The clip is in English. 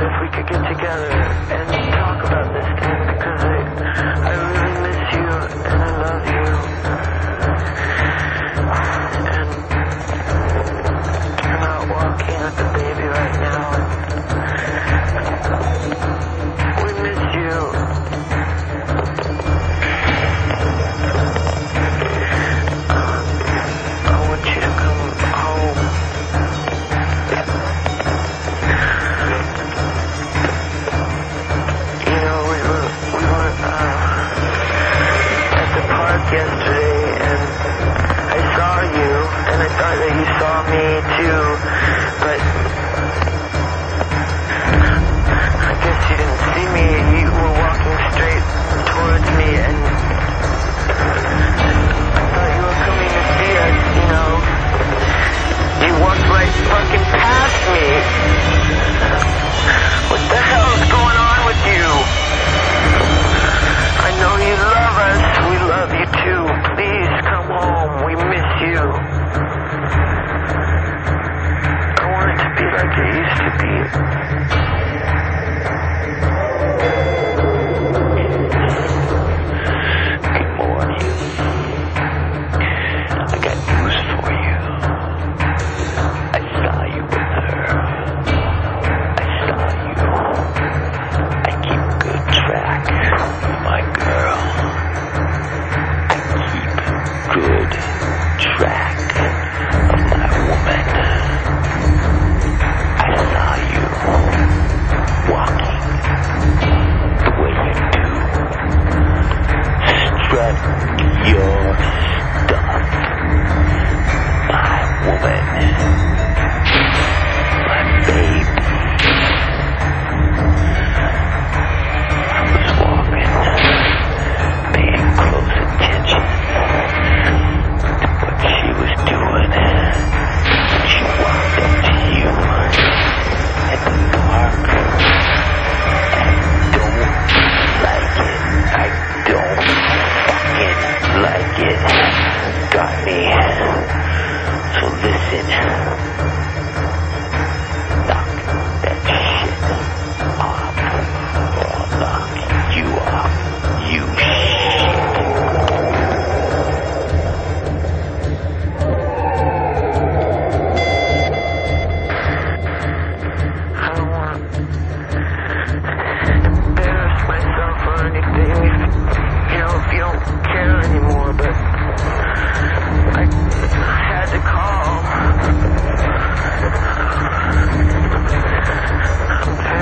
if we could get together and talk about this thing, because I really miss you and I love you. And I'm out walking with the baby right now. We miss you. I want you to come home. You know, we were at the park yesterday, and I saw you, and I thought that you saw me too, but I guess you didn't see me. You were walking straight towards me, and I thought you were coming to see us, you know. You walked right fucking past me. What the hell is going on with you? I know you love us. We love you too. Please come home. We miss you. I want it to be like it used to be. Good morning. I got news for you. I saw you with her. I saw you. I keep good track of my girl. I keep good track of my woman. I saw you walking the way you do. Strut your stuff. My woman. My baby. I was walking, paying close attention to what she was doing. She walked up to you at the park. I don't fucking like it. Got me. So listen. Knock that shit off. Or I'll knock you off. You shit. I don't want to embarrass myself or anything, you know, if you don't care anymore, but I had to call. I'm